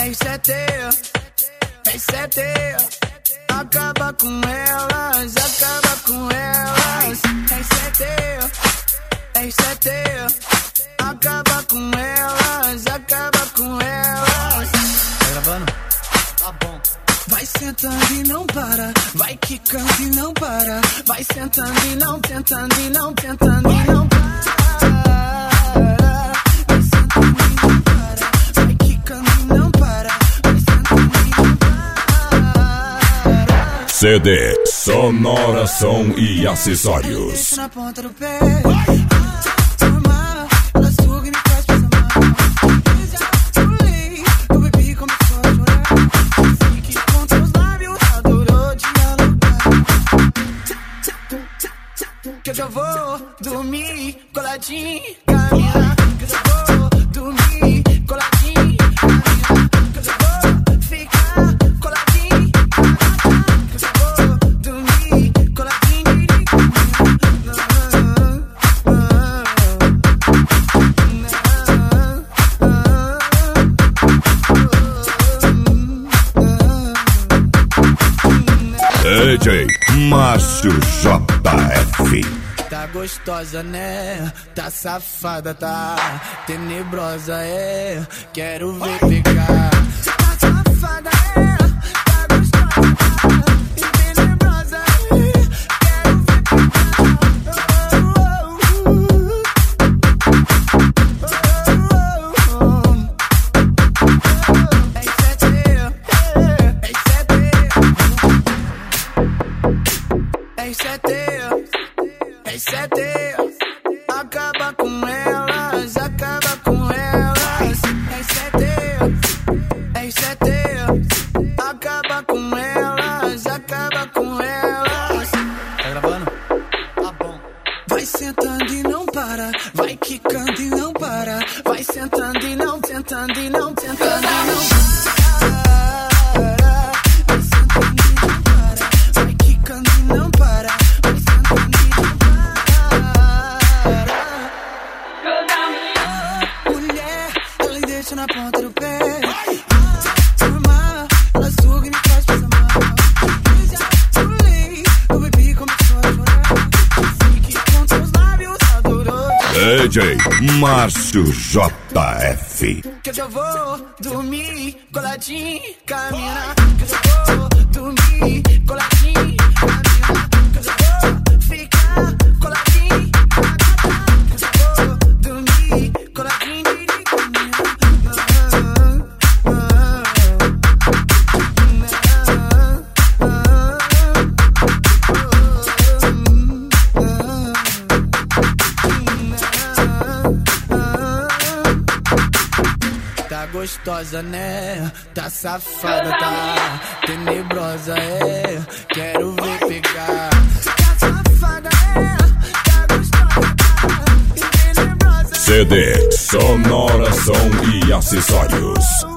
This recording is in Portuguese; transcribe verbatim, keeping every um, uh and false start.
Acaba com elas, acaba com elas. Acaba com elas, acaba com elas. Tá gravando? Tá bom. Vai sentando e não para, vai quicando e não para. Vai sentando e não, tentando e não, tentando e não para. Vai sentando e não para, vai quicando e não para. Vai sentando e não para. C D, Sonora Som e Acessórios. Deixa na ponta do pé. Que eu já vou dormir coladinho, caminhar. Que eu já vou dormir coladinho, caminhar. Que eu já vou ficar coladinho, que eu já vou dormir coladinho, D J Márcio J F. Tá gostosa, né? Tá safada, tá tenebrosa, é. Quero ver pegar. Tá safada, é. Tá gostosa, tá tenebrosa, é. Quero ver pegar. Acaba com elas, acaba com elas. Acaba com elas, acaba com elas. Tá gravando? Tá bom. Vai sentando e não para, vai quicando e não para. Vai sentando e não, tentando e não, tentando e não para. Vai sentando e não para, vai quicando e não para. Vai sentando e não para. Mulher, ela deixa na ponta do pé. Turma, ela suga e me faz passar mal. Eu já pulei, o bebê começou a chorar. Fique com seus lábios, adorou. D J Márcio J F. Que eu já vou dormir coladinho, caminhar. Que eu já vou dormir coladinho, caminhar. Que eu já vou ficar coladinho, caminhar. Que eu já vou dormir coladinho, caminhar. Tá gostosa, né? Tá safada, tá tenebrosa, é. Quero ver pegar. Tá safada, é. Tá gostosa, tá tenebrosa. C D, Sonora Som e Acessórios.